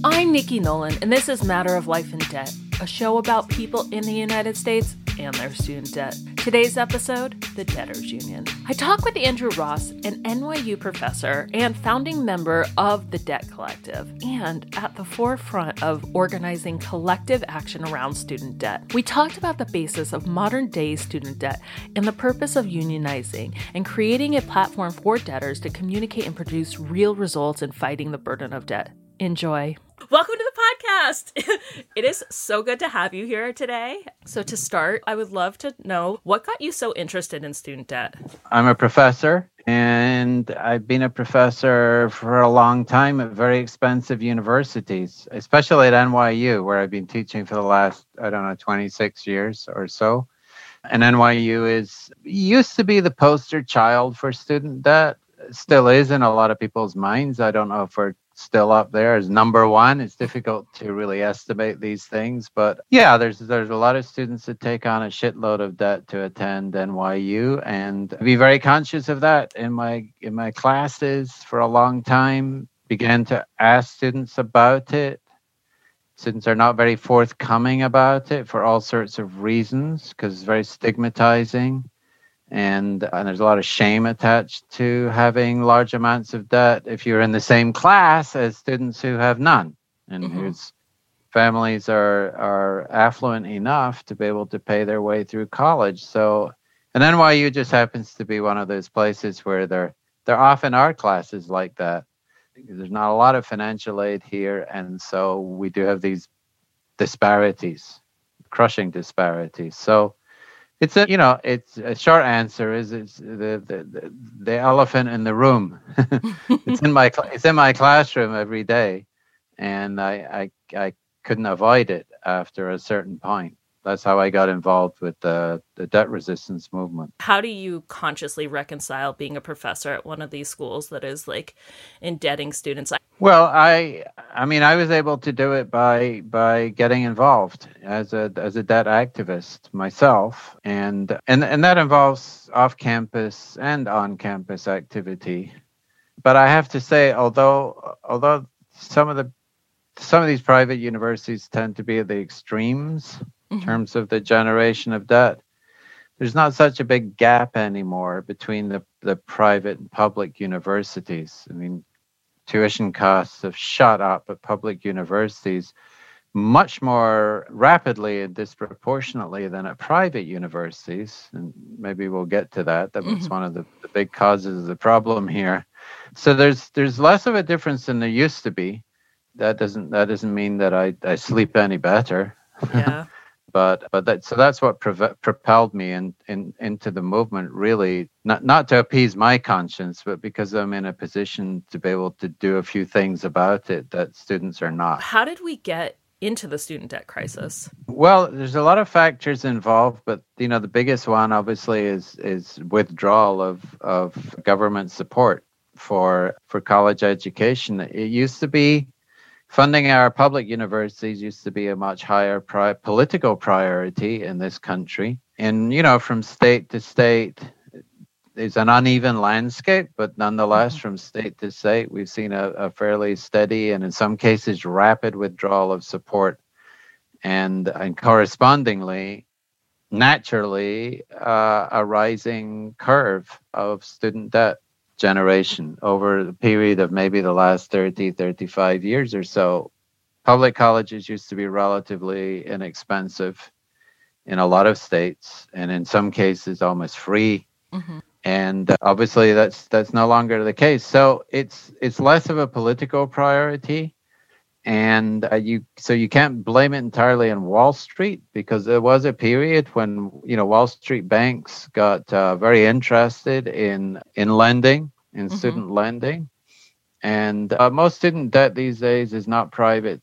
I'm Nikki Nolan, and this is Matter of Life in Debt, a show about people in the United States and their student debt. Today's episode, the Debtors Union. I talk with Andrew Ross, an NYU professor and founding member of the Debt Collective, and at the forefront of organizing collective action around student debt. We talked about the basis of modern-day student debt and the purpose of unionizing and creating a platform for debtors to communicate and produce real results in fighting the burden of debt. Enjoy. Welcome to the podcast. It is so good to have you here today. So to start, I would love to know what got you so interested in student debt? I'm a professor, and I've been a professor for a long time at very expensive universities, especially at NYU, where I've been teaching for the last, 26 years or so. And NYU used to be the poster child for student debt. Still is in a lot of people's minds. I don't know if we're still up there as number one. It's difficult to really estimate these things, but yeah, there's a lot of students that take on a shitload of debt to attend NYU, and be very conscious of that in my classes for a long time. Began to ask students about it. Students are not very forthcoming about it for all sorts of reasons, because it's very stigmatizing. And there's a lot of shame attached to having large amounts of debt if you're in the same class as students who have none and whose families are affluent enough to be able to pay their way through college. So, and NYU just happens to be one of those places where there often are classes like that. There's not a lot of financial aid here, and so we do have these disparities, crushing disparities. So, it's a short answer is it's the elephant in the room. It's in my classroom every day, and I couldn't avoid it after a certain point. That's how I got involved with the debt resistance movement. How do you consciously reconcile being a professor at one of these schools that is like indebting students? Well, I was able to do it by getting involved as a debt activist myself, and that involves off-campus and on-campus activity. But I have to say, although some of these private universities tend to be at the extremes in terms of the generation of debt, there's not such a big gap anymore between the private and public universities. I mean, tuition costs have shot up at public universities much more rapidly and disproportionately than at private universities. And maybe we'll get to that. That's one of the big causes of the problem here. So there's less of a difference than there used to be. That doesn't mean that I sleep any better. Yeah. But that's what propelled me into the movement, really, not to appease my conscience, but because I'm in a position to be able to do a few things about it that students are not. How did we get into the student debt crisis? Well, there's a lot of factors involved, but the biggest one obviously is withdrawal of government support for college education. It used to be funding our public universities used to be a much higher political priority in this country. And, from state to state, there's an uneven landscape, but nonetheless, from state to state, we've seen a fairly steady and in some cases rapid withdrawal of support. And correspondingly, naturally, a rising curve of student debt generation over the period of maybe the last 35 years or so. Public colleges used to be relatively inexpensive in a lot of states, and in some cases almost free. And obviously that's no longer the case. So it's less of a political priority, and you can't blame it entirely on Wall Street, because there was a period when Wall Street banks got very interested in lending, in student lending, and most student debt these days is not private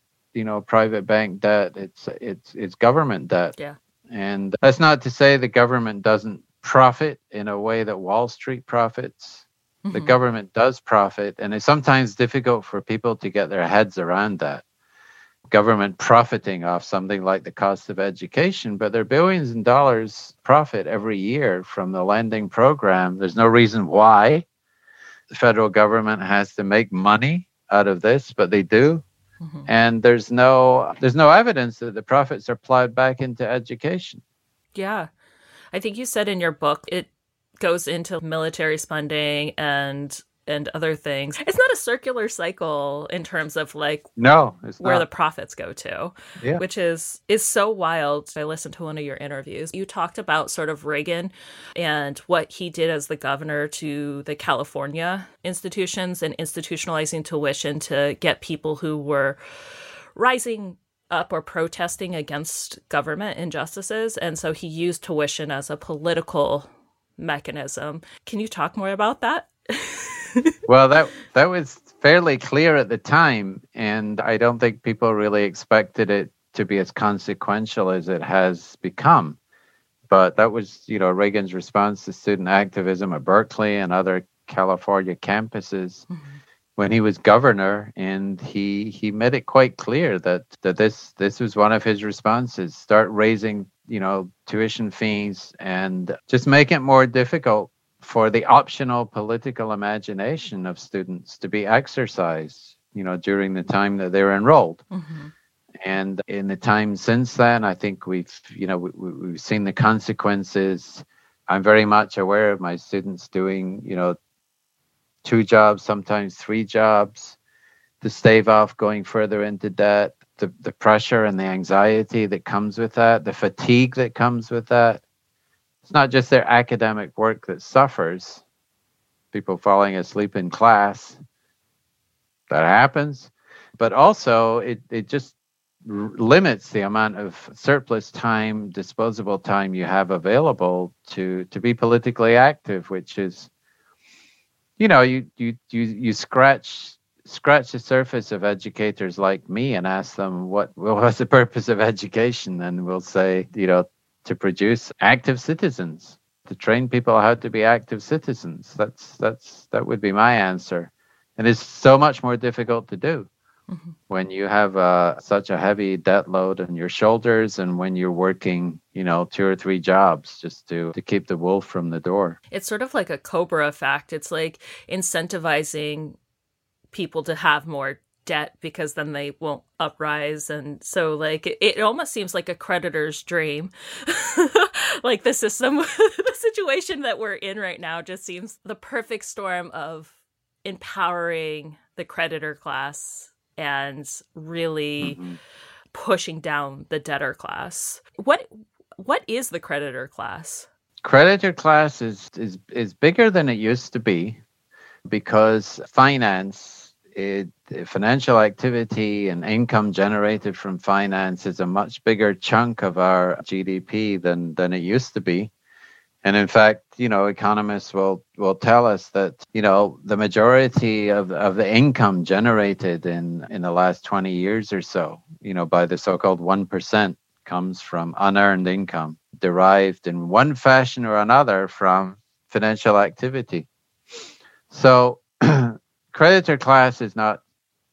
bank debt. It's government debt. Yeah. And that's not to say the government doesn't profit in a way that Wall Street profits. The government does profit, and it's sometimes difficult for people to get their heads around that. Government profiting off something like the cost of education, but there are billions in dollars profit every year from the lending program. There's no reason why the federal government has to make money out of this, but they do. And there's no evidence that the profits are plowed back into education. Yeah. I think you said in your book it goes into military spending and other things. It's not a circular cycle in terms of like no, it's where not. the profits go to, Yeah. which is so wild. I listened to one of your interviews. You talked about sort of Reagan and what he did as the governor to the California institutions and institutionalizing tuition to get people who were rising up or protesting against government injustices. And so he used tuition as a political mechanism. Can you talk more about that? Well, that was fairly clear at the time, and I don't think people really expected it to be as consequential as it has become. But that was, Reagan's response to student activism at Berkeley and other California campuses when he was governor, and he made it quite clear that this was one of his responses: start raising, tuition fees and just make it more difficult for the optional political imagination of students to be exercised, during the time that they're enrolled. And in the time since then, I think we've seen the consequences. I'm very much aware of my students doing, 2 jobs, sometimes 3 jobs to stave off going further into debt, the pressure and the anxiety that comes with that, the fatigue that comes with that. It's not just their academic work that suffers, people falling asleep in class. That happens. But also, it just limits the amount of surplus time, disposable time you have available to be politically active, which is, you scratch the surface of educators like me and ask them what's the purpose of education, and we'll say, to produce active citizens, to train people how to be active citizens. That would be my answer. And it's so much more difficult to do when you have such a heavy debt load on your shoulders, and when you're working, 2 or 3 jobs just to keep the wolf from the door. It's sort of like a Cobra effect. It's like incentivizing people to have more debt because then they won't uprise. And so like it almost seems like a creditor's dream. Like the system, the situation that we're in right now just seems the perfect storm of empowering the creditor class and really pushing down the debtor class. What is the creditor class? Creditor class is bigger than it used to be, because financial activity and income generated from finance is a much bigger chunk of our GDP than it used to be. And in fact, economists will tell us that, the majority of the income generated in the last 20 years or so, by the so-called 1%, comes from unearned income derived in one fashion or another from financial activity. So creditor class is not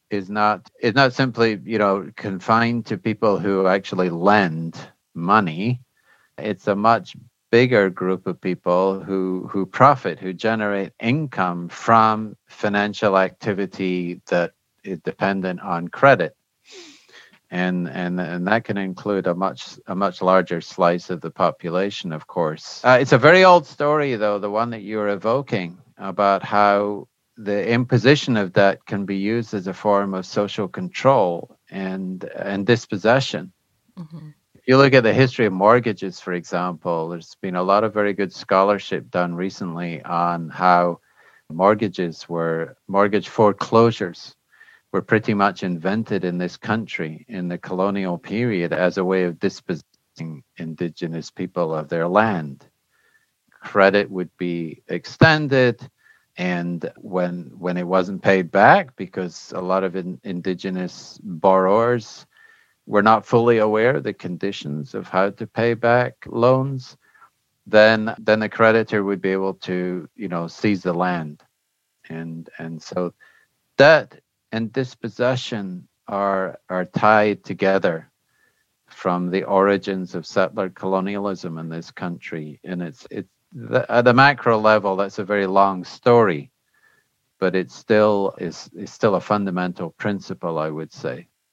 simply, confined to people who actually lend money. It's a much bigger group of people who profit, who generate income from financial activity that is dependent on credit. And that can include a much larger slice of the population, of course. It's a very old story, though, the one that you're evoking, about how the imposition of debt can be used as a form of social control and dispossession. If you look at the history of mortgages, for example, there's been a lot of very good scholarship done recently on how mortgage foreclosures were pretty much invented in this country in the colonial period as a way of dispossessing indigenous people of their land. Credit would be extended, and when it wasn't paid back, because a lot of indigenous borrowers were not fully aware of the conditions of how to pay back loans, then the creditor would be able to, seize the land. And so debt and dispossession are tied together from the origins of settler colonialism in this country. And at the macro level, that's a very long story, but it still is still a fundamental principle, I would say.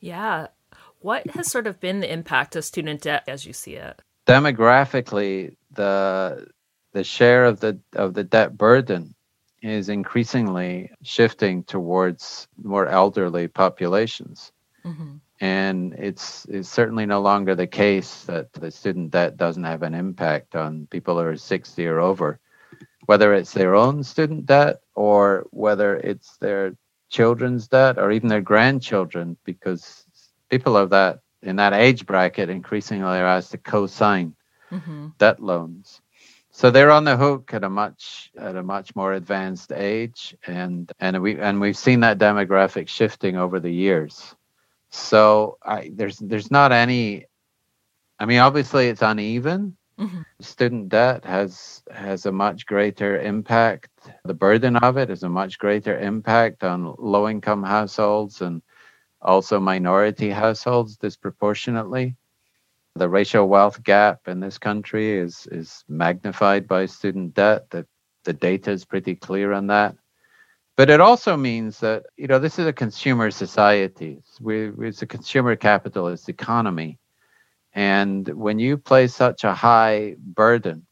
Yeah. What has sort of been the impact of student debt as you see it? Demographically, the share of the debt burden is increasingly shifting towards more elderly populations. Mm-hmm. And it's certainly no longer the case that the student debt doesn't have an impact on people who are 60 or over, whether it's their own student debt or whether it's their children's debt or even their grandchildren, because people of that in that age bracket increasingly are asked to co-sign Mm-hmm. debt loans. So they're on the hook at a much more advanced age, and we've seen that demographic shifting over the years. So there's not any. I mean, obviously it's uneven. Mm-hmm. Student debt has a much greater impact. The burden of it is a much greater impact on low-income households and also minority households disproportionately. The racial wealth gap in this country is magnified by student debt. The data is pretty clear on that. But it also means that, this is a consumer society. It's a consumer capitalist economy. And when you place such a high burden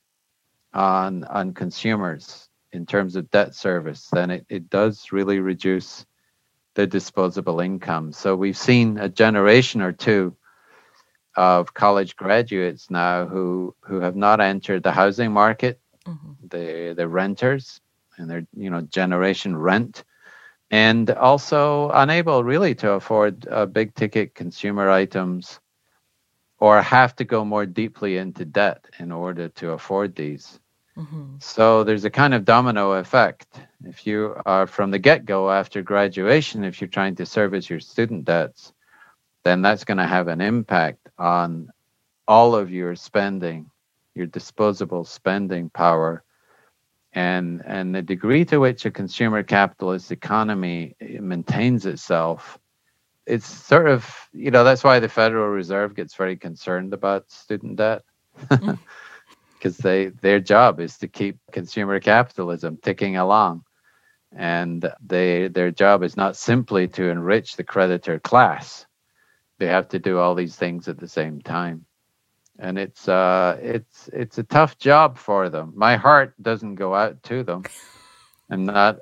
on consumers in terms of debt service, then it does really reduce their disposable income. So we've seen a generation or two of college graduates now who have not entered the housing market, Mm-hmm. the renters, and they're generation rent, and also unable really to afford big ticket consumer items, or have to go more deeply into debt in order to afford these. Mm-hmm. So there's a kind of domino effect. If you are from the get-go after graduation, if you're trying to service your student debts, then that's going to have an impact on all of your spending, your disposable spending power, and the degree to which a consumer capitalist economy maintains itself. It's sort of, that's why the Federal Reserve gets very concerned about student debt, because their job is to keep consumer capitalism ticking along. And their job is not simply to enrich the creditor class. They have to do all these things at the same time. And it's a tough job for them. My heart doesn't go out to them. I'm not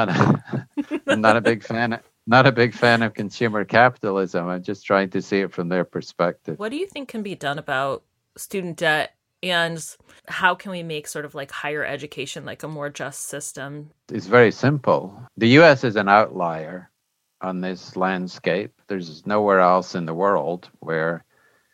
a big fan. Not a big fan of consumer capitalism. I'm just trying to see it from their perspective. What do you think can be done about student debt, and how can we make sort of like higher education like a more just system? It's very simple. The U.S. is an outlier on this landscape. There's nowhere else in the world where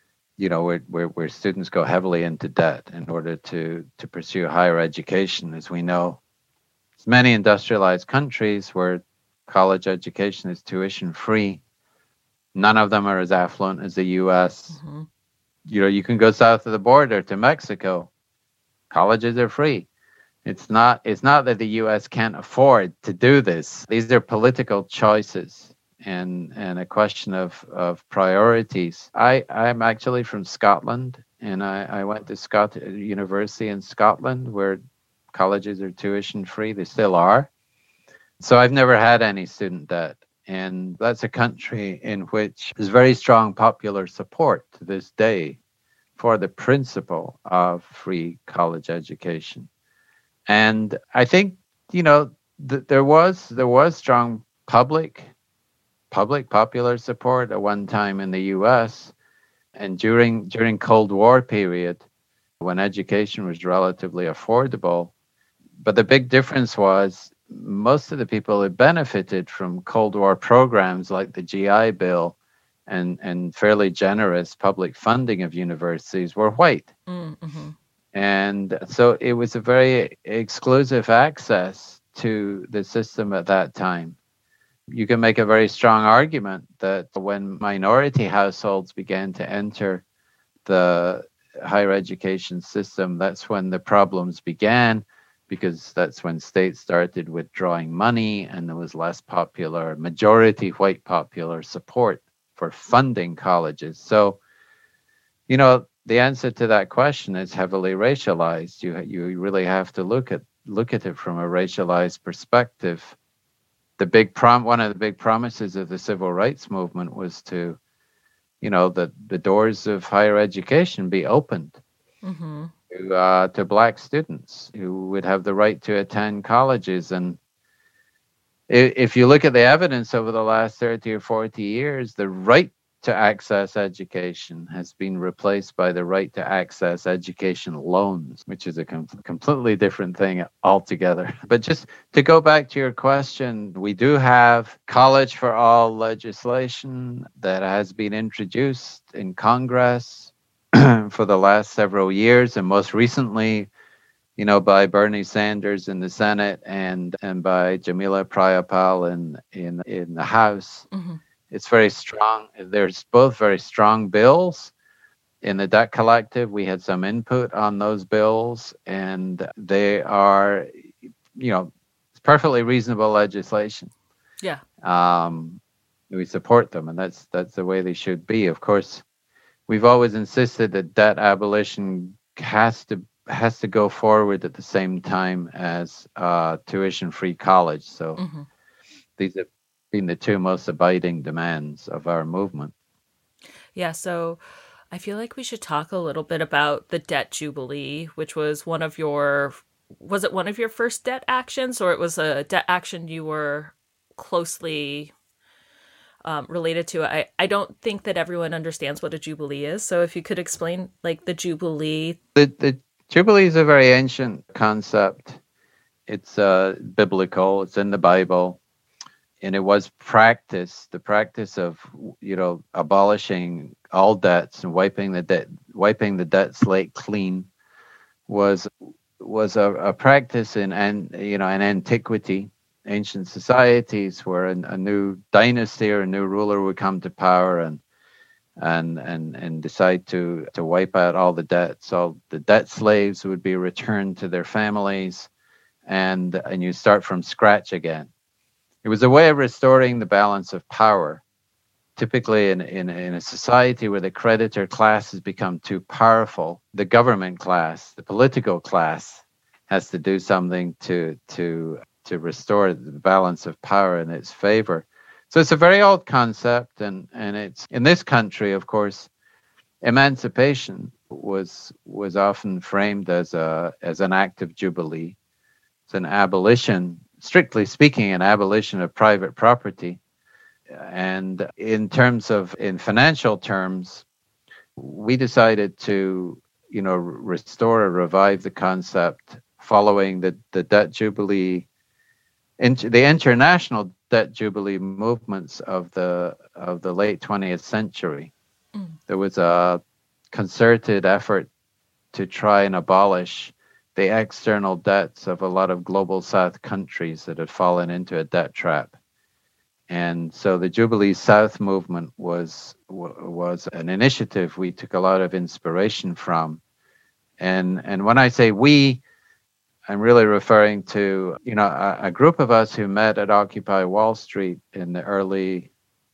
where students go heavily into debt in order to pursue higher education. As we know, there's many industrialized countries where college education is tuition free. None of them are as affluent as the U.S. Mm-hmm. You can go south of the border to Mexico. Colleges are free. It's not that the U.S. can't afford to do this. These are political choices and a question of priorities. I'm actually from Scotland, and I went to University in Scotland, where colleges are tuition free. They still are. So I've never had any student debt. And that's a country in which there's very strong popular support to this day for the principle of free college education. And I think, there was strong public popular support at one time in the U.S. And during Cold War period, when education was relatively affordable. But the big difference was most of the people who benefited from Cold War programs like the GI Bill and fairly generous public funding of universities were white. Mm-hmm. And so it was a very exclusive access to the system at that time. You can make a very strong argument that when minority households began to enter the higher education system, that's when the problems began, because that's when states started withdrawing money and there was less majority white popular support for funding colleges. So, the answer to that question is heavily racialized. You really have to look at it from a racialized perspective. One of the big promises of the civil rights movement was to the doors of higher education be opened Mm-hmm. to Black students who would have the right to attend colleges. And if you look at the evidence over the last 30 or 40 years, the right to access education has been replaced by the right to access education loans, which is a completely different thing altogether. But just to go back to your question, we do have College for All legislation that has been introduced in Congress for the last several years, and most recently, by Bernie Sanders in the Senate and by Jamila Prayapal in the House. Mm-hmm. It's very strong. There's both very strong bills. In the Debt Collective, we had some input on those bills, and they are, it's perfectly reasonable legislation. Yeah. We support them, and that's the way they should be. Of course, we've always insisted that debt abolition has to go forward at the same time as tuition-free college. So these have been the two most abiding demands of our movement. Yeah, so I feel like we should talk a little bit about the debt jubilee, which was one of your first debt actions, or it was a debt action you were closely related to? I don't think that everyone understands what a jubilee is. So if you could explain like the jubilee. The jubilee is a very ancient concept. It's biblical. It's in the Bible. And it was the practice of, abolishing all debts and wiping the debt slate clean was a practice in antiquity, ancient societies, where a new dynasty or a new ruler would come to power and decide to wipe out all the debts. All the debt slaves would be returned to their families, and you start from scratch again. It was a way of restoring the balance of power. Typically, in a society where the creditor class has become too powerful, the government class, the political class, has to do something to restore the balance of power in its favor. So it's a very old concept, and it's in this country, of course, emancipation was often framed as an act of jubilee. It's an abolition. Strictly speaking, an abolition of private property. And in financial terms, we decided to, restore or revive the concept following the debt jubilee, the international debt jubilee movements of the late 20th century. There was a concerted effort to try and abolish the external debts of a lot of global South countries that had fallen into a debt trap. And so the Jubilee South movement was an initiative we took a lot of inspiration from. And when I say we, I'm really referring to, a group of us who met at Occupy Wall Street in the early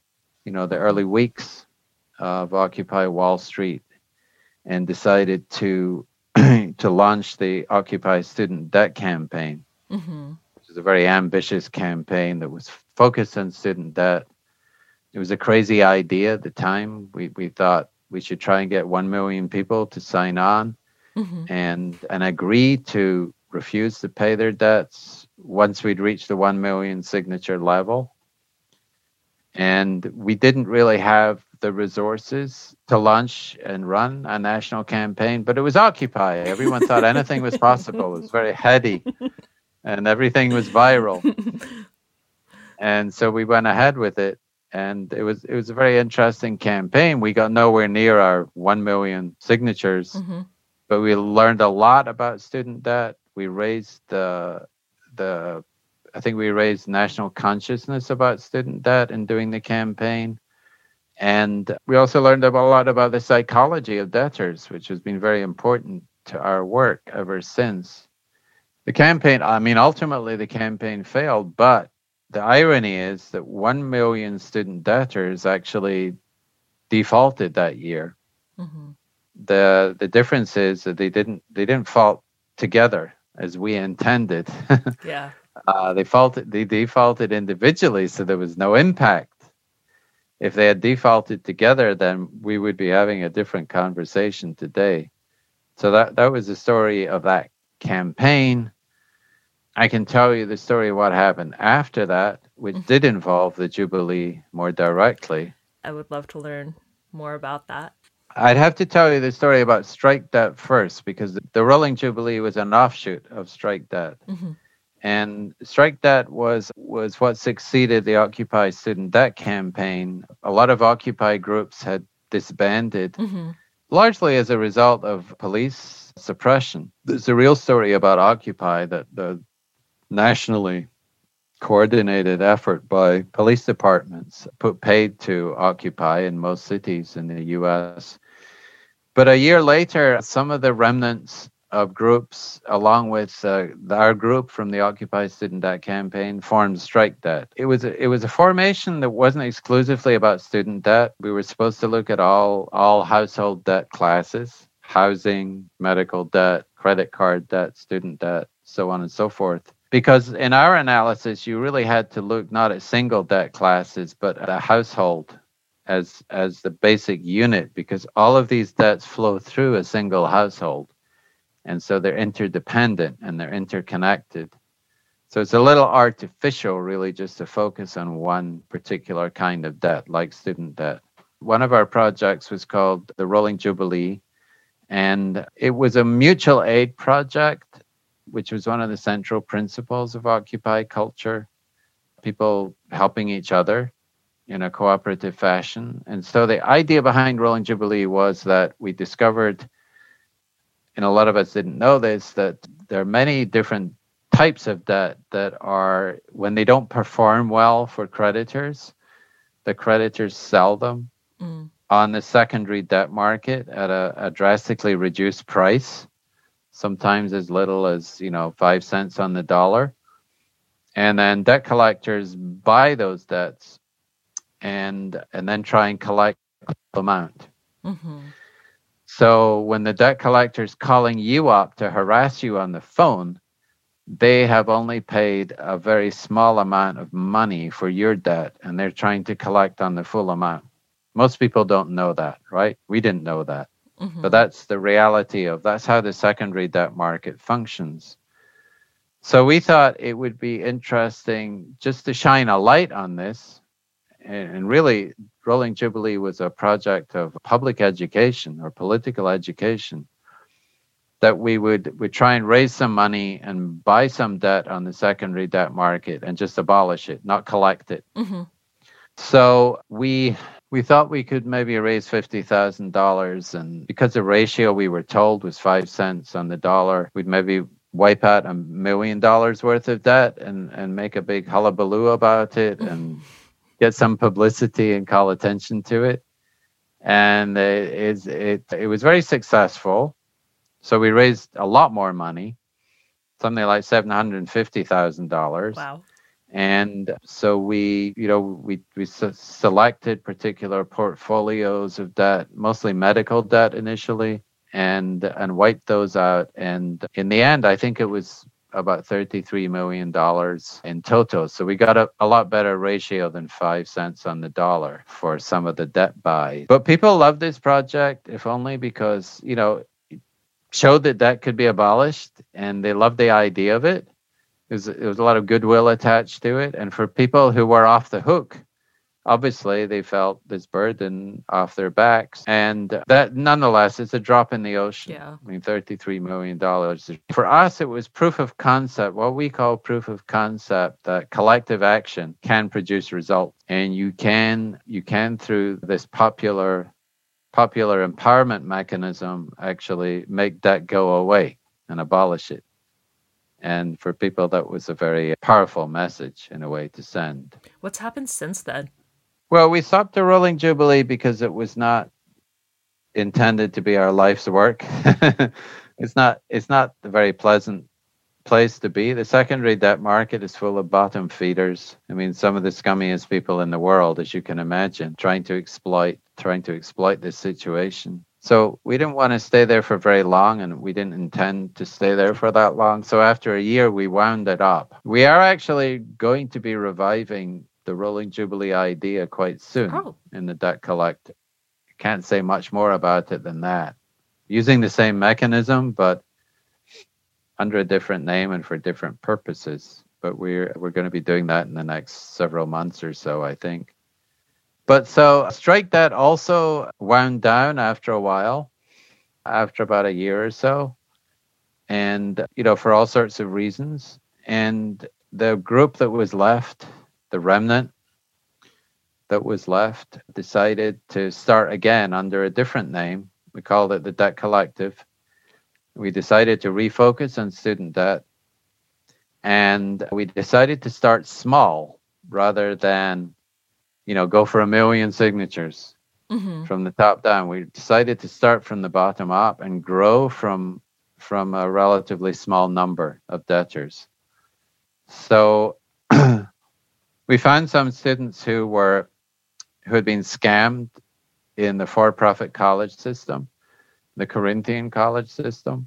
weeks of Occupy Wall Street, and decided to launch the Occupy Student Debt Campaign, which is a very ambitious campaign that was focused on student debt. It was a crazy idea at the time. We thought we should try and get 1 million people to sign on and agree to refuse to pay their debts once we'd reached the 1 million signature level. And we didn't really have the resources to launch and run a national campaign, but it was Occupy. Everyone thought anything was possible. It was very heady, and everything was viral. And so we went ahead with it, and it was a very interesting campaign. We got nowhere near our 1 million signatures, but we learned a lot about student debt. We raised I think we raised national consciousness about student debt in doing the campaign. And we also learned a lot about the psychology of debtors, which has been very important to our work ever since. The campaign, ultimately the campaign failed, but the irony is that 1 million student debtors actually defaulted that year. The difference is that they didn't fault together as we intended. They defaulted individually, so there was no impact. If they had defaulted together, then we would be having a different conversation today. So that was the story of that campaign. I can tell you the story of what happened after that, which did involve the Jubilee more directly. I would love to learn more about that. I'd have to tell you the story about strike debt first, because the Rolling Jubilee was an offshoot of strike debt. And strike debt was what succeeded the Occupy student debt campaign. A lot of Occupy groups had disbanded, largely as a result of police suppression. There's a real story about Occupy, that the nationally coordinated effort by police departments put paid to Occupy in most cities in the U.S. But a year later, some of the remnants of groups, along with our group from the Occupy Student Debt Campaign, formed Strike Debt. It was a formation that wasn't exclusively about student debt. We were supposed to look at all household debt classes: housing, medical debt, credit card debt, student debt, so on and so forth. Because in our analysis, you really had to look not at single debt classes, but at a household as the basic unit, because all of these debts flow through a single household. And so they're interdependent and they're interconnected. So it's a little artificial, really, just to focus on one particular kind of debt, like student debt. One of our projects was called the Rolling Jubilee, and it was a mutual aid project, which was one of the central principles of Occupy culture, people helping each other in a cooperative fashion. And so the idea behind Rolling Jubilee was that we discovered, and a lot of us didn't know this, that there are many different types of debt that are, when they don't perform well for creditors, the creditors sell them on the secondary debt market at a drastically reduced price, sometimes as little as 5 cents on the dollar. And then debt collectors buy those debts and then try and collect the amount. So when the debt collector's calling you up to harass you on the phone, they have only paid a very small amount of money for your debt, and they're trying to collect on the full amount. Most people don't know that, right? We didn't know that. But that's the reality that's how the secondary debt market functions. So we thought it would be interesting just to shine a light on this. And really, Rolling Jubilee was a project of public education or political education, that we would try and raise some money and buy some debt on the secondary debt market and just abolish it, not collect it. So we thought we could maybe raise $50,000, and because the ratio we were told was 5 cents on the dollar, we'd maybe wipe out $1 million worth of debt and make a big hullabaloo about it and get some publicity and call attention to it. And it was very successful. So we raised a lot more money, something like $750,000. Wow. And so we selected particular portfolios of debt, mostly medical debt initially, and wiped those out. And in the end, I think it was about $33 million in total. So we got a lot better ratio than 5 cents on the dollar for some of the debt buy. But people loved this project, if only because, it showed that debt could be abolished, and they loved the idea of it. There was a lot of goodwill attached to it. And for people who were off the hook, obviously they felt this burden off their backs. And that, nonetheless, it's a drop in the ocean. Yeah. I mean, $33 million. For us, it was proof of concept, what we call proof of concept, that collective action can produce results. And you can through this popular empowerment mechanism, actually make debt go away and abolish it. And for people, that was a very powerful message in a way to send. What's happened since then? Well, we stopped the Rolling Jubilee because it was not intended to be our life's work. It's not a very pleasant place to be. The secondary debt market is full of bottom feeders. I mean, some of the scummiest people in the world, as you can imagine, trying to exploit this situation. So we didn't want to stay there for very long, and we didn't intend to stay there for that long. So after a year, we wound it up. We are actually going to be reviving the rolling jubilee idea quite soon in the debt collective. Can't say much more about it than that. Using the same mechanism, but under a different name and for different purposes. But we're going to be doing that in the next several months or so, I think. But so strike debt also wound down after a while, after about a year or so, and for all sorts of reasons. And the group that was left, the remnant that was left, decided to start again under a different name. We called it the Debt Collective. We decided to refocus on student debt, and we decided to start small rather than, go for 1 million signatures from the top down. We decided to start from the bottom up and grow from a relatively small number of debtors. So we found some students who had been scammed in the for-profit college system, the Corinthian college system.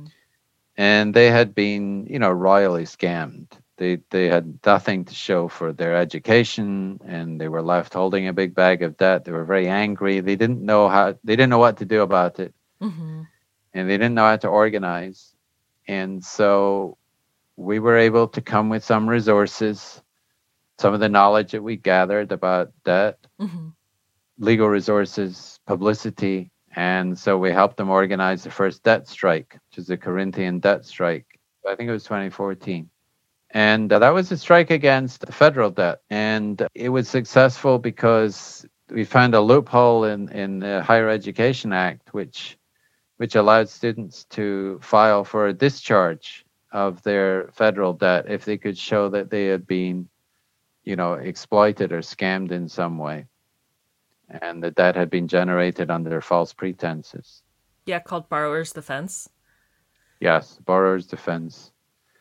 And they had been, royally scammed. They had nothing to show for their education, and they were left holding a big bag of debt. They were very angry. They didn't know what to do about it. And they didn't know how to organize. And so we were able to come with some resources, some of the knowledge that we gathered about debt, legal resources, publicity. And so we helped them organize the first debt strike, which is the Corinthian debt strike. I think it was 2014. And that was a strike against federal debt. And it was successful because we found a loophole in the Higher Education Act, which allowed students to file for a discharge of their federal debt if they could show that they had been, exploited or scammed in some way, and the debt had been generated under false pretenses. Yeah, called borrower's defense. Yes, borrower's defense.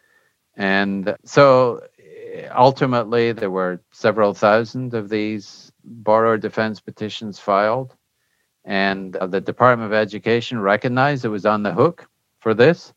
And so ultimately there were several thousand of these borrower defense petitions filed, and the Department of Education recognized it was on the hook for this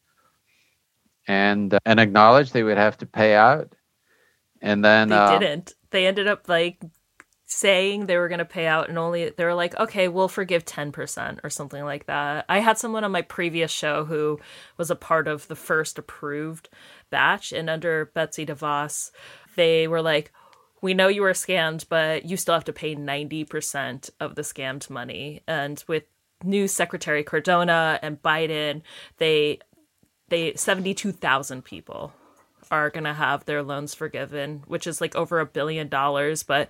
and acknowledged they would have to pay out. And then they didn't. They ended up saying they were going to pay out, and they were like, okay, we'll forgive 10% or something like that. I had someone on my previous show who was a part of the first approved batch, and under Betsy DeVos, they were like, we know you were scammed, but you still have to pay 90% of the scammed money. And with new Secretary Cardona and Biden, they 72,000 people are going to have their loans forgiven, which is over $1 billion. But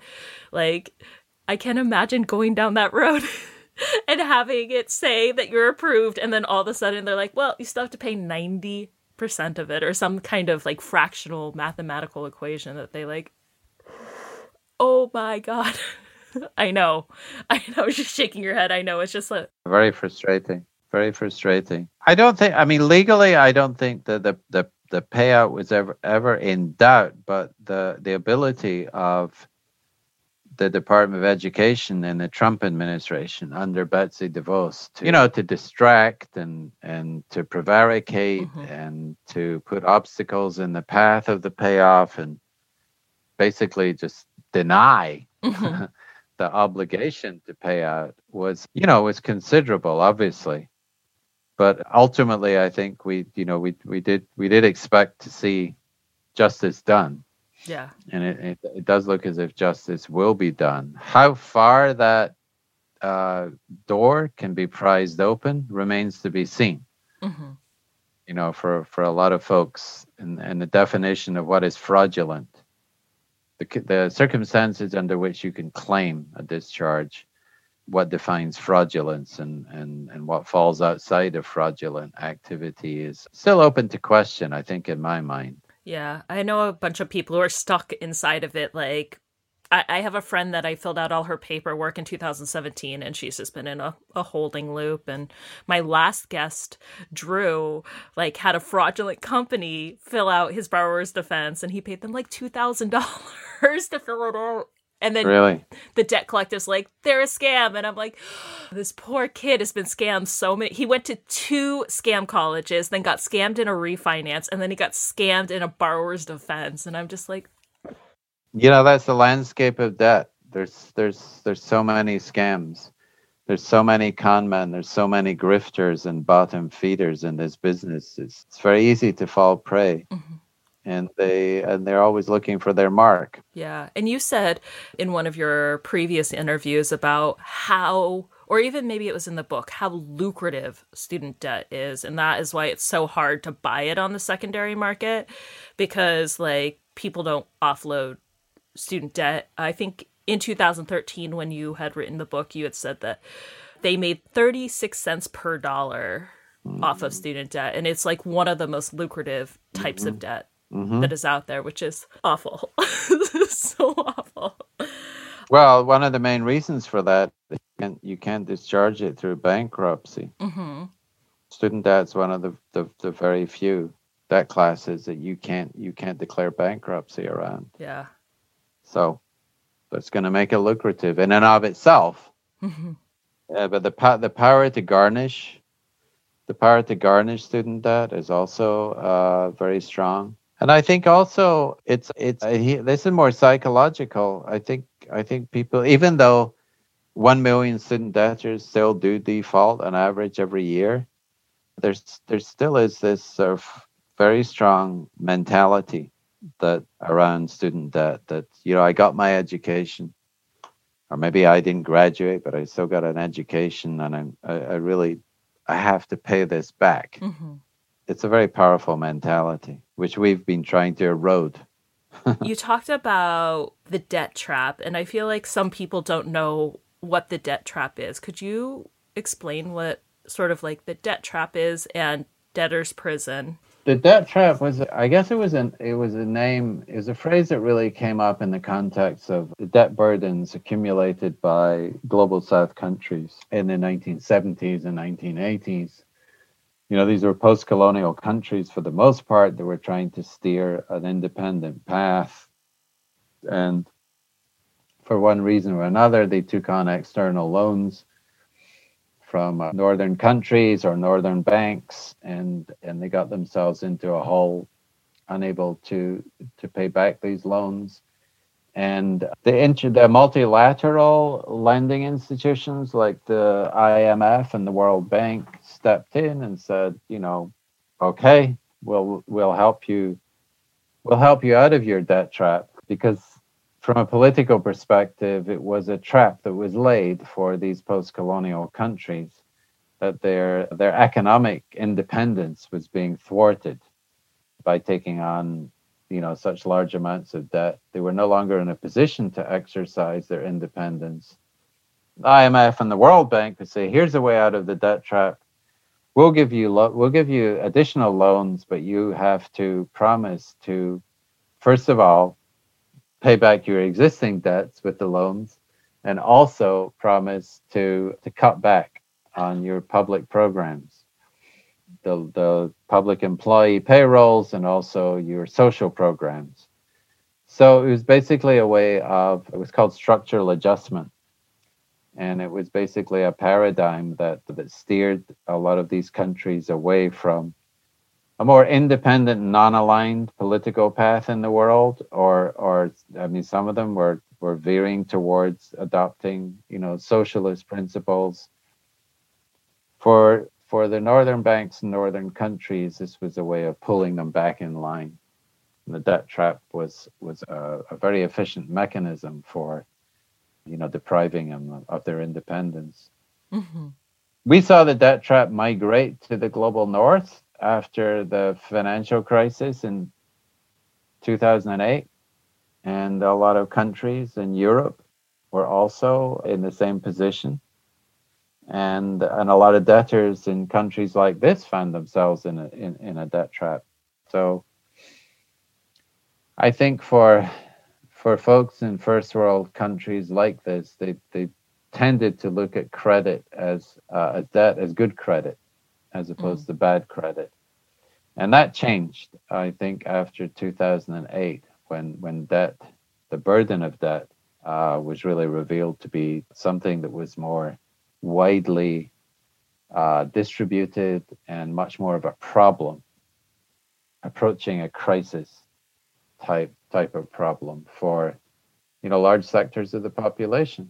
I can't imagine going down that road and having it say that you're approved. And then all of a sudden they're like, well, you still have to pay 90% of it, or some kind of fractional mathematical equation that they oh my God. I know. Just shaking your head. I know. It's just very frustrating. Very frustrating. Legally, I don't think that the payout was ever in doubt, but the ability of the Department of Education and the Trump administration under Betsy DeVos to distract and to prevaricate and to put obstacles in the path of the payoff and basically just deny the obligation to pay out was considerable, obviously. But ultimately, I think we did expect to see justice done. Yeah. And it does look as if justice will be done. How far that door can be prized open remains to be seen. For a lot of folks, and the definition of what is fraudulent, the circumstances under which you can claim a discharge, what defines fraudulence and what falls outside of fraudulent activity is still open to question, I think, in my mind. Yeah, I know a bunch of people who are stuck inside of it. I have a friend that I filled out all her paperwork in 2017, and she's just been in a holding loop. And my last guest, Drew, had a fraudulent company fill out his borrower's defense, and he paid them $2,000 to fill it out. And then really? The debt collective's they're a scam. And I'm like, this poor kid has been scammed so many. He went to 2 scam colleges, then got scammed in a refinance, and then he got scammed in a borrower's defense. And I'm just like, That's the landscape of debt. There's so many scams. There's so many con men. There's so many grifters and bottom feeders in this business. It's very easy to fall prey, Mhm. and they're always looking for their mark. Yeah. And you said in one of your previous interviews about how, or even maybe it was in the book, how lucrative student debt is. And that is why it's so hard to buy it on the secondary market because, like, people don't offload student debt. I think in 2013, when you had written the book, you had said that they made 36 cents per dollar off of student debt. And it's like one of the most lucrative types of debt Mm-hmm. that is out there, which is awful. So awful. Well, one of the main reasons for that, you can't discharge it through bankruptcy. Mm-hmm. Student debt's one of the very few debt classes that you can't declare bankruptcy around. Yeah. So that's going to make it lucrative in and of itself. Mm-hmm. But the power to garnish, student debt is also very strong. And I think also this is more psychological. I think people, even though 1 million student debtors still do default on average every year, there still is this sort of very strong mentality that around student debt that I got my education, or maybe I didn't graduate, but I still got an education, and I have to pay this back. Mm-hmm. It's a very powerful mentality, which we've been trying to erode. You talked about the debt trap, and I feel like some people don't know what the debt trap is. Could you explain what sort of like the debt trap is and debtor's prison? The debt trap was, I guess it was a phrase that really came up in the context of the debt burdens accumulated by global South countries in the 1970s and 1980s. These were post-colonial countries for the most part that were trying to steer an independent path. And for one reason or another, they took on external loans from northern countries or northern banks, and they got themselves into a hole, unable to pay back these loans. And the multilateral lending institutions like the IMF and the World Bank stepped in and said, okay, we'll help you out of your debt trap, because from a political perspective, it was a trap that was laid for these post-colonial countries, that their economic independence was being thwarted by taking on such large amounts of debt. They were no longer in a position to exercise their independence. The IMF and the World Bank would say, here's a way out of the debt trap. We'll give you additional loans, but you have to promise to, first of all, pay back your existing debts with the loans, and also promise to cut back on your public programs, the public employee payrolls, and also your social programs. So it was basically it was called structural adjustment. And it was basically a paradigm that steered a lot of these countries away from a more independent, non-aligned political path in the world, or I mean, some of them were veering towards adopting, socialist principles. For the northern banks and northern countries, this was a way of pulling them back in line. And the debt trap was a very efficient mechanism for, depriving them of their independence. Mm-hmm. We saw the debt trap migrate to the global north after the financial crisis in 2008, and a lot of countries in Europe were also in the same position. And a lot of debtors in countries like this found themselves in a debt trap. So I think for folks in first world countries like this, they tended to look at credit as debt as good credit, as opposed to bad credit. And that changed, I think, after 2008, when debt, the burden of debt, was really revealed to be something that was more widely distributed and much more of a problem, approaching a crisis type of problem for large sectors of the population.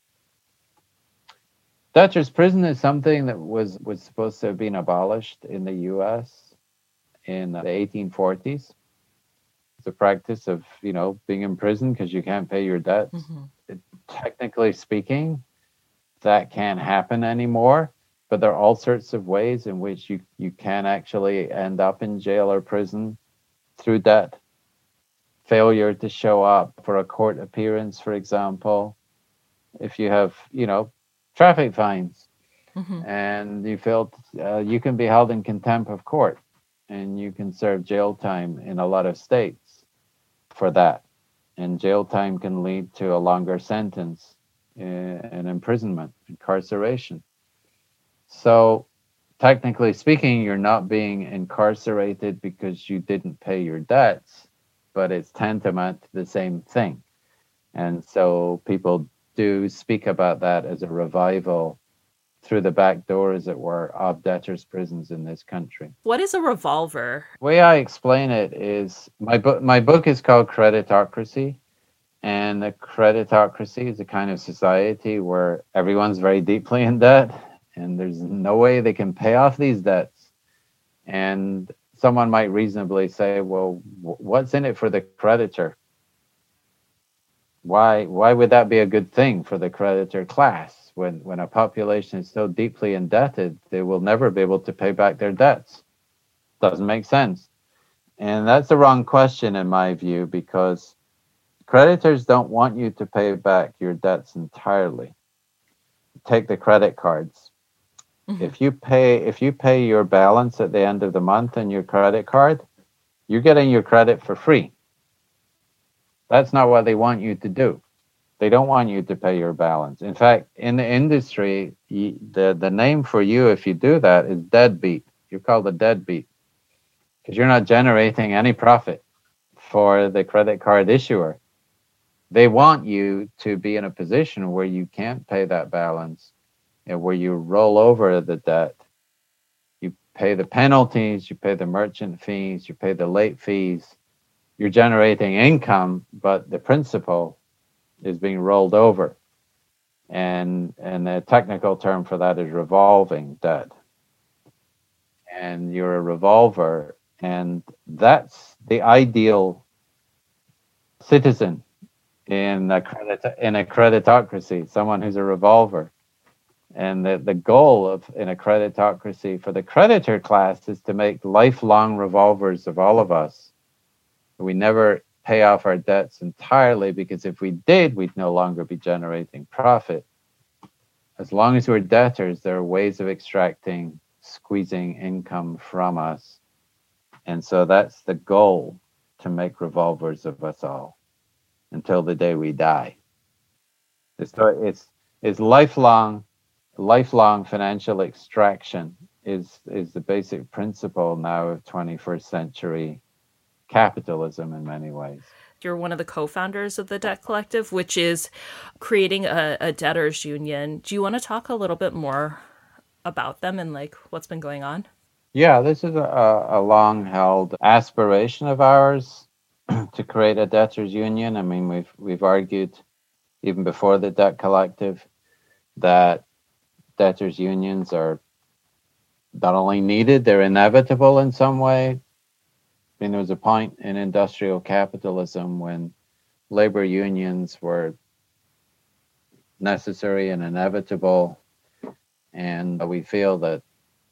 Debtor's prison is something that was supposed to have been abolished in the U.S. in the 1840s. It's a practice of, being in prison because you can't pay your debts. Mm-hmm. Technically speaking, that can't happen anymore, but there are all sorts of ways in which you can actually end up in jail or prison through debt. Failure to show up for a court appearance, for example. If you have, traffic fines, mm-hmm. and you failed, you can be held in contempt of court, and you can serve jail time in a lot of states for that. And jail time can lead to a longer sentence, and imprisonment, incarceration. So technically speaking, you're not being incarcerated because you didn't pay your debts, but it's tantamount to the same thing. And so people do speak about that as a revival through the back door, as it were, of debtors' prisons in this country. What is a revolver? The way I explain it is, my book is called Creditocracy. And the creditocracy is a kind of society where everyone's very deeply in debt, and there's no way they can pay off these debts. And someone might reasonably say, well, what's in it for the creditor? Why would that be a good thing for the creditor class when a population is so deeply indebted they will never be able to pay back their debts? Doesn't make sense. And that's the wrong question in my view, because creditors don't want you to pay back your debts entirely. Take the credit cards. Mm-hmm. If you pay your balance at the end of the month on your credit card, you're getting your credit for free. That's not what they want you to do. They don't want you to pay your balance. In fact, in the industry, the name for you if you do that is deadbeat. You're called a deadbeat because you're not generating any profit for the credit card issuer. They want you to be in a position where you can't pay that balance, and where you roll over the debt. You pay the penalties, you pay the merchant fees, you pay the late fees. You're generating income, but the principal is being rolled over. And the technical term for that is revolving debt. And you're a revolver, and that's the ideal citizen in a creditocracy, someone who's a revolver. And the goal in a creditocracy for the creditor class is to make lifelong revolvers of all of us. We never pay off our debts entirely, because if we did, we'd no longer be generating profit. As long as we're debtors, there are ways of extracting, squeezing income from us. And so that's the goal, to make revolvers of us all until the day we die. It's lifelong financial extraction is the basic principle now of 21st century capitalism in many ways. You're one of the co-founders of the Debt Collective, which is creating a debtors union. Do you want to talk a little bit more about them and what's been going on? Yeah, this is a long-held aspiration of ours to create a debtors union. I mean, we've argued even before the Debt Collective that debtors unions are not only needed, they're inevitable in some way. I mean, there was a point in industrial capitalism when labor unions were necessary and inevitable, and we feel that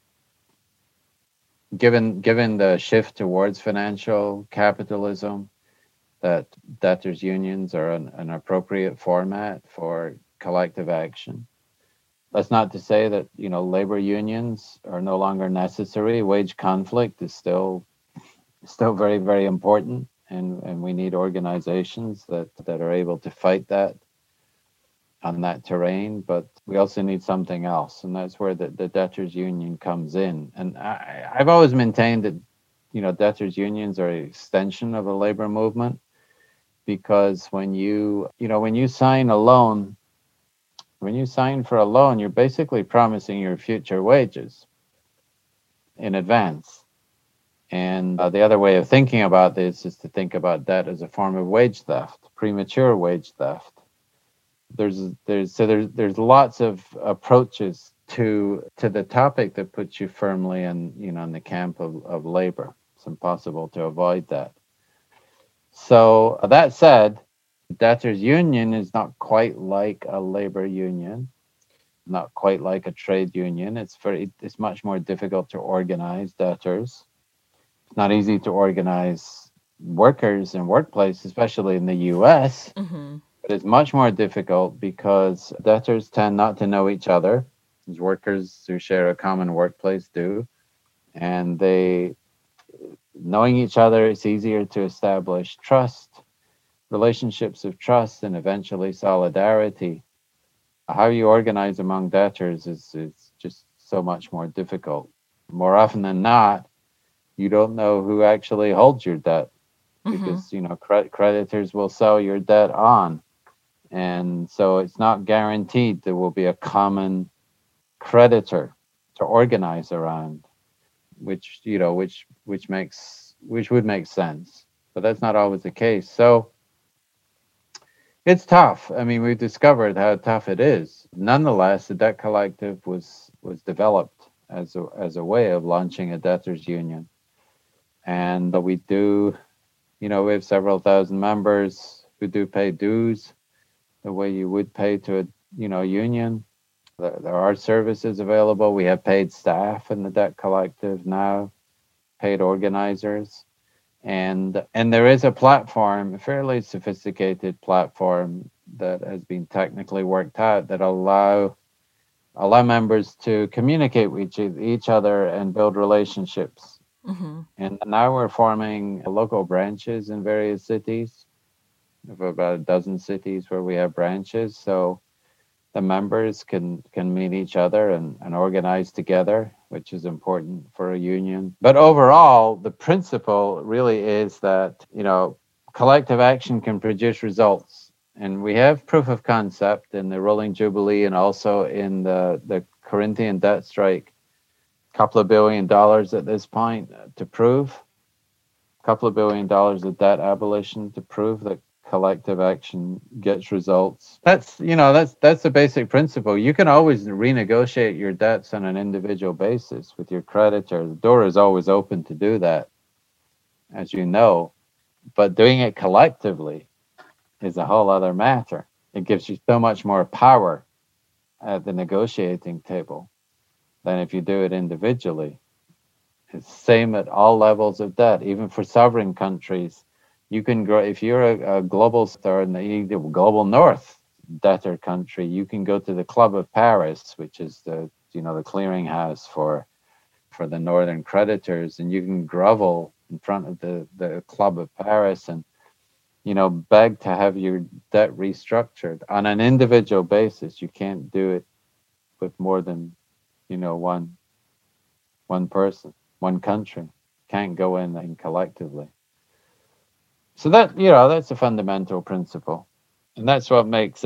given the shift towards financial capitalism, that debtors unions are an appropriate format for collective action. That's not to say that labor unions are no longer necessary. Wage conflict is still very, very important, and we need organizations that are able to fight that on that terrain. But we also need something else, and that's where the debtors union comes in. And I've always maintained that debtors unions are an extension of a labor movement, because when you sign a loan, when you sign for a loan, you're basically promising your future wages in advance. And the other way of thinking about this is to think about debt as a form of wage theft, premature wage theft. There's lots of approaches to the topic that puts you firmly in the camp of labor. It's impossible to avoid that. So that said, debtors union is not quite like a labor union, not quite like a trade union. It's much more difficult to organize debtors. It's not easy to organize workers in workplace, especially in the US. Mm-hmm. But it's much more difficult because debtors tend not to know each other, as workers who share a common workplace do. And knowing each other, it's easier to establish trust, relationships of trust, and eventually solidarity. How you organize among debtors is just so much more difficult. More often than not, you don't know who actually holds your debt because, creditors will sell your debt on. And so it's not guaranteed there will be a common creditor to organize around, which would make sense, but that's not always the case. So it's tough. I mean, we've discovered how tough it is. Nonetheless, the Debt Collective was developed as a way of launching a debtors union, and we do, we have several thousand members who do pay dues the way you would pay to a union. There are services available. We have paid staff in the Debt Collective now, paid organizers, and there is a platform, a fairly sophisticated platform that has been technically worked out that allow members to communicate with each other and build relationships. Mm-hmm. And now we're forming local branches in various cities. We have about a dozen cities where we have branches, so the members can meet each other and organize together, which is important for a union. But overall, the principle really is that, collective action can produce results. And we have proof of concept in the Rolling Jubilee and also in the Corinthian debt strike, a couple of $2 billion at this point to prove, a couple of $2 billion of debt abolition to prove that collective action gets results. That's the basic principle. You can always renegotiate your debts on an individual basis with your creditor. The door is always open to do that, as you know, but doing it collectively is a whole other matter. It gives you so much more power at the negotiating table than if you do it individually. It's the same at all levels of debt, even for sovereign countries. You can grow if you're a global star in the global north debtor country. You can go to the Club of Paris, which is the clearinghouse for the northern creditors, and you can grovel in front of the Club of Paris and beg to have your debt restructured on an individual basis. You can't do it with more than one person, one country. Can't go in collectively. So that's a fundamental principle, and that's what makes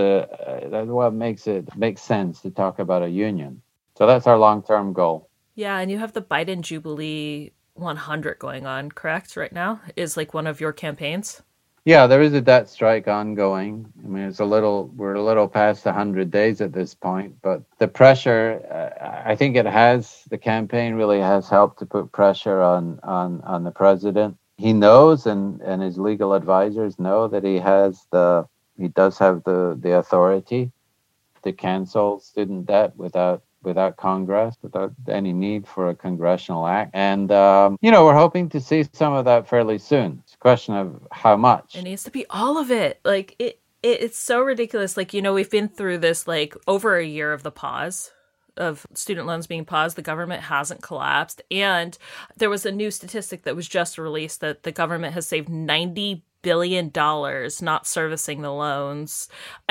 it make sense to talk about a union. So that's our long-term goal. Yeah, and you have the Biden Jubilee 100 going on, correct? Right now is like one of your campaigns. Yeah, there is a debt strike ongoing. I mean, we're a little past 100 days at this point, but the pressure, I think the campaign really has helped to put pressure on the president. He knows, and his legal advisors know that he does have the authority to cancel student debt without Congress, without any need for a congressional act. And, we're hoping to see some of that fairly soon. It's a question of how much. It needs to be all of it. Like, it's so ridiculous. Like, we've been through this, like, over a year of the pause of student loans being paused. The government hasn't collapsed. And there was a new statistic that was just released that the government has saved $90 billion not servicing the loans.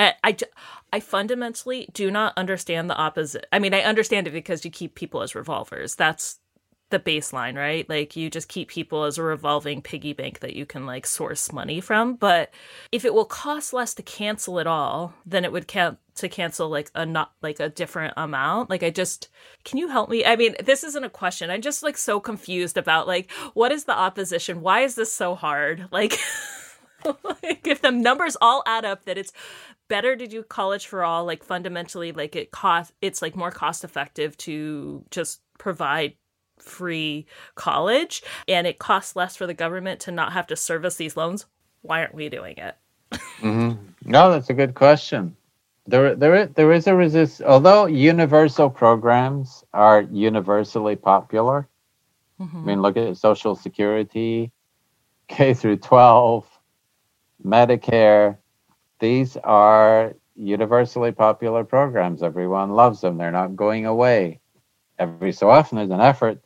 I fundamentally do not understand the opposite. I mean, I understand it because you keep people as revolvers. That's the baseline, right? Like you just keep people as a revolving piggy bank that you can like source money from. But if it will cost less to cancel it all, then it would count to cancel like a not like a different amount. Like I just can you help me? I mean, this isn't a question. I'm just like so confused about like what is the opposition? Why is this so hard? Like like if the numbers all add up that it's better to do college for all, like fundamentally like it's like more cost effective to just provide free college and it costs less for the government to not have to service these loans, why aren't we doing it? No, that's a good question. There is a resist. Although universal programs are universally popular. I mean, look at Social Security, K through 12, Medicare. These are universally popular programs. Everyone loves them. They're not going away. Every so often, there's an effort,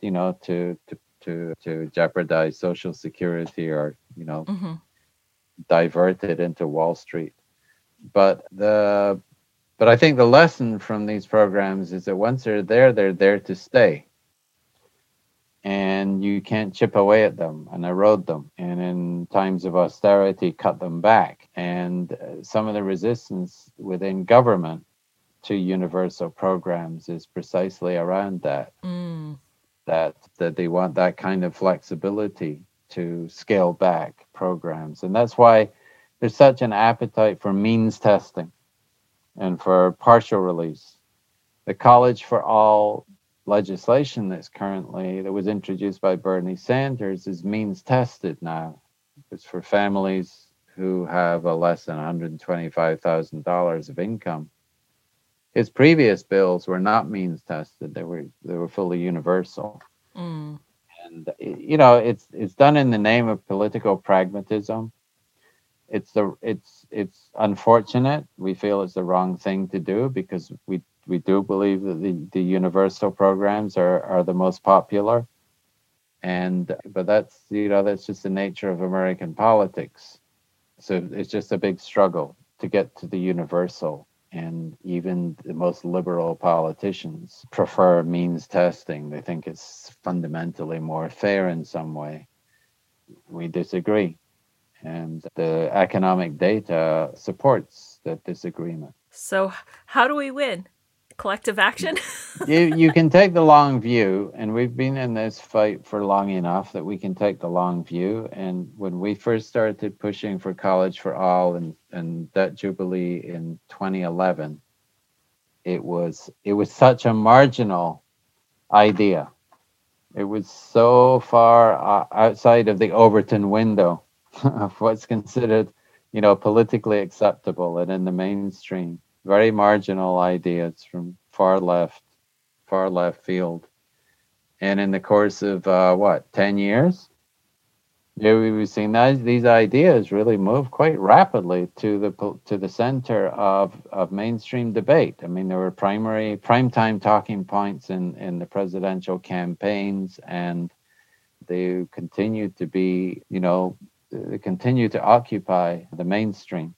to jeopardize Social Security or, divert it into Wall Street. But I think the lesson from these programs is that once they're there to stay. And you can't chip away at them and erode them. And in times of austerity, cut them back. And some of the resistance within government to universal programs is precisely around that. That they want that kind of flexibility to scale back programs. And that's why there's such an appetite for means testing and for partial release. The College for All legislation that was introduced by Bernie Sanders is means tested now. It's for families who have a less than $125,000 of income. His previous bills were not means tested; they were fully universal. And it's done in the name of political pragmatism. It's unfortunate. We feel it's the wrong thing to do because we do believe that the universal programs are the most popular. But that's just the nature of American politics. So it's just a big struggle to get to the universal. And even the most liberal politicians prefer means testing. They think it's fundamentally more fair in some way. We disagree. And the economic data supports that disagreement. So how do we win? Collective action? you can take the long view, and we've been in this fight for long enough that we can take the long view. And when we first started pushing for college for all and debt jubilee in 2011, it was such a marginal idea. It was so far outside of the Overton window of what's considered, politically acceptable and in the mainstream. Very marginal ideas from far left field. And in the course of 10 years, we've seen these ideas really move quite rapidly to the center of mainstream debate. I mean, there were primetime talking points in the presidential campaigns, and they continue to be, they continue to occupy the mainstream.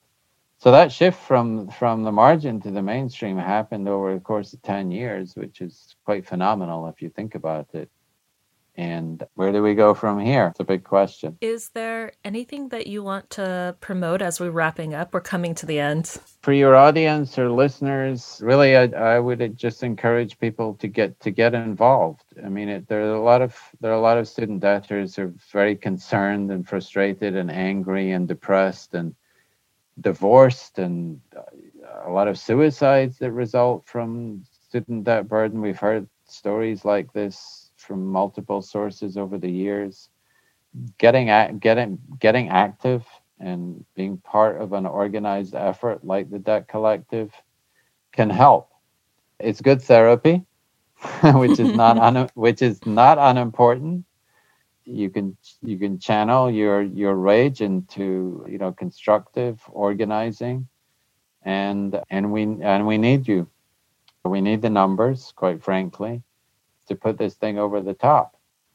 So that shift from the margin to the mainstream happened over the course of 10 years, which is quite phenomenal if you think about it. And where do we go from here? It's a big question. Is there anything that you want to promote as we're wrapping up? We're coming to the end. For your audience or listeners, really, I would just encourage people to get involved. I mean, there are a lot of student debtors who are very concerned and frustrated and angry and depressed and divorced, and a lot of suicides that result from student debt burden. We've heard stories like this from multiple sources over the years. Getting active and being part of an organized effort like the Debt Collective can help. It's good therapy, which is not unimportant. You can channel your rage into constructive organizing, and we need you. We need the numbers, quite frankly, to put this thing over the top.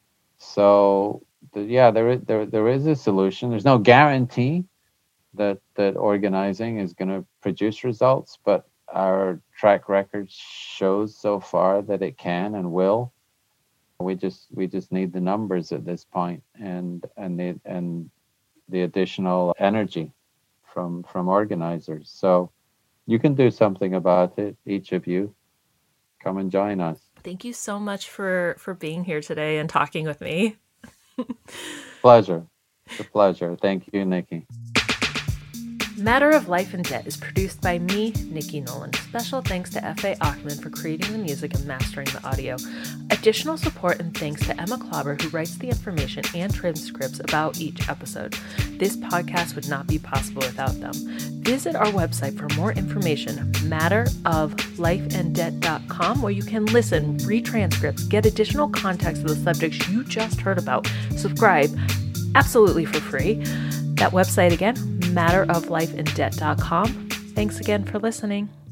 So there is a solution. There's no guarantee that organizing is going to produce results, but our track record shows so far that it can and will. We just need the numbers at this point, and the additional energy from organizers. So you can do something about it, each of you. Come and join us. Thank you so much for being here today and talking with me. Pleasure. It's a pleasure. Thank you, Nikki. Matter of Life and Debt is produced by me, Nikki Nolan. Special thanks to F.A. Achman for creating the music and mastering the audio. Additional support and thanks to Emma Klauber, who writes the information and transcripts about each episode. This podcast would not be possible without them. Visit our website for more information, matteroflifeanddebt.com, where you can listen, read transcripts, get additional context of the subjects you just heard about, subscribe absolutely for free. That website again, matteroflifeanddebt.com. Thanks again for listening.